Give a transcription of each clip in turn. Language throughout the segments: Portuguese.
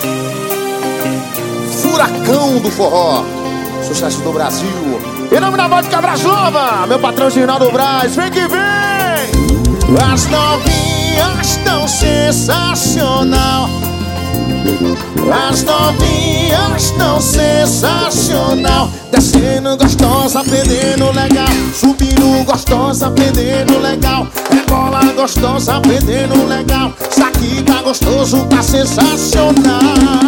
Furacão do forró, sucesso do Brasil. Em nome da vodka Brasova, meu patrão Ginaldo Braz, vem que vem. As novinhas tão sensacional. As novinhas tão sensacional. Descendo gostosa, perdendo legal. Subindo gostosa, perdendo legal. Rebola gostosa, perdendo legal. Isso aqui tá gostoso, tá sensacional.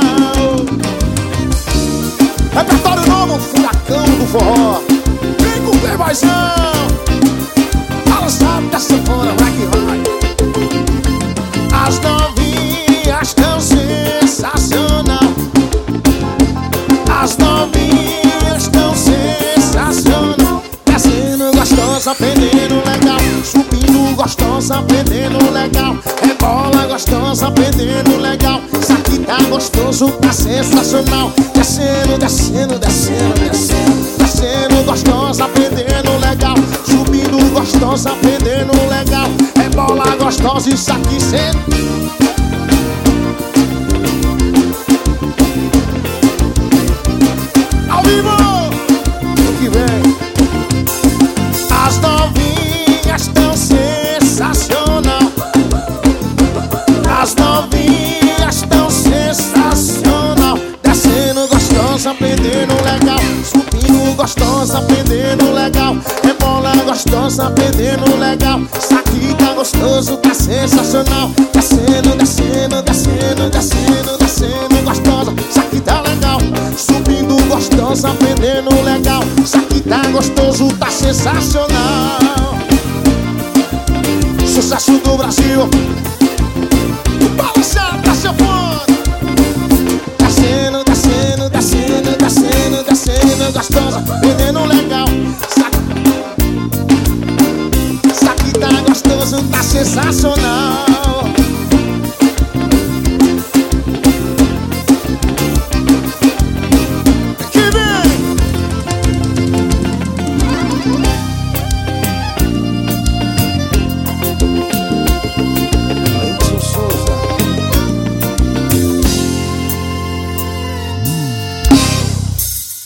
Repertório novo, Furacão do forró. Vem com o playboyzão. Balançado da sanfona, vai que vai. As novinhas tão sensacional. As novinhas tão sensacional. Descendo gostosa, perdendo legal. Subindo gostosa, perdendo legal. Rebola gostosa, perdendo legal. Isso aqui tá gostoso, tá sensacional. Descendo, descendo, descendo, descendo. Descendo gostosa, perdendo legal. Subindo gostosa, perdendo legal. Rebola gostosa, isso aqui sendo. Ao vivo, o que vem? As novinhas tão sensacional. As novinhas tão sensacional. Descendo gostosa, perdendo legal. Subindo gostosa, perdendo legal. Rebola gostosa, perdendo legal. Isso aqui tá gostoso, tá sensacional. Descendo, descendo, descendo, descendo, descendo gostosa. Isso aqui tá legal. Subindo gostosa, perdendo legal. Isso aqui tá gostoso, tá sensacional. Sucesso do Brasil. Balançado da sanfona. Descendo, descendo, descendo, descendo, descendo gostosa, perdendo legal. Isso aqui tá gostoso, tá sensacional.